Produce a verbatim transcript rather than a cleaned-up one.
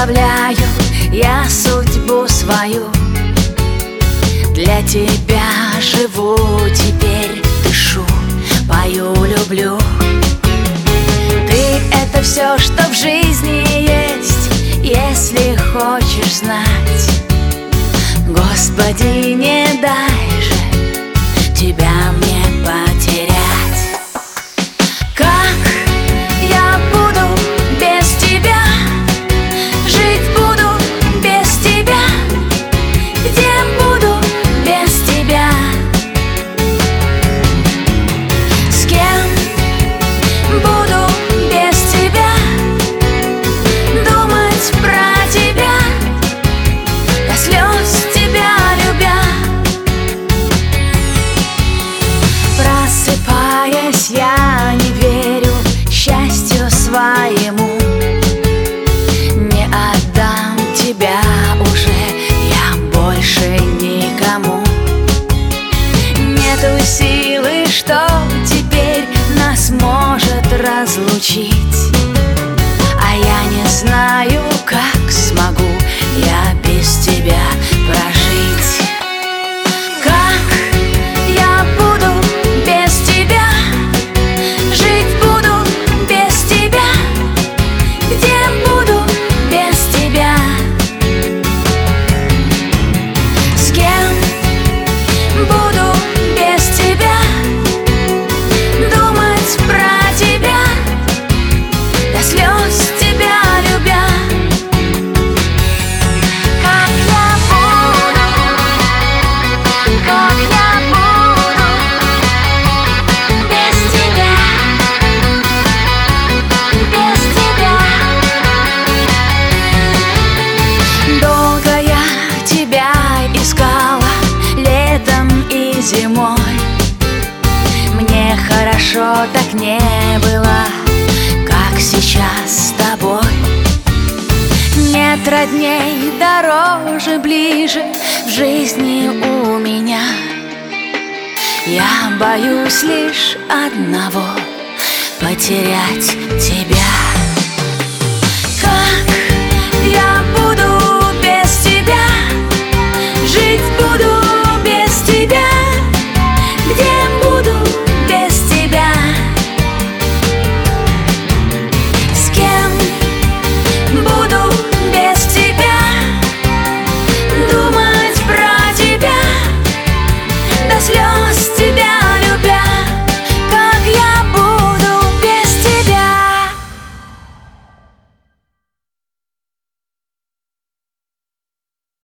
представляю я судьбу свою. Для тебя живу теперь, дышу, пою, люблю. Ты — это все, что в жизни есть, если хочешь знать. Господи, не дай же тебя мне потерять. Как я буду без тебя? Жить буду без тебя. Где буду без тебя? С кем буду без тебя? Думать про тебя, до слез тебя любя. Просыпаясь, я не верю счастью своему. Не отдам тебя уже я больше никому. Нету силы, что теперь нас может разлучить. А я не знаю, как смогу я без тебя прожить. Как я буду без тебя? Жить буду без тебя. Где буду без тебя? С кем буду без тебя? Думать про тебя, до слез тебя любя. Как я буду, как я буду без тебя, без тебя. Долго я тебя искала летом и зимой. Мне хорошо так не было, как сейчас с тобой. Нет родней, дороже, ближе в жизни у меня. Я боюсь лишь одного — потерять тебя.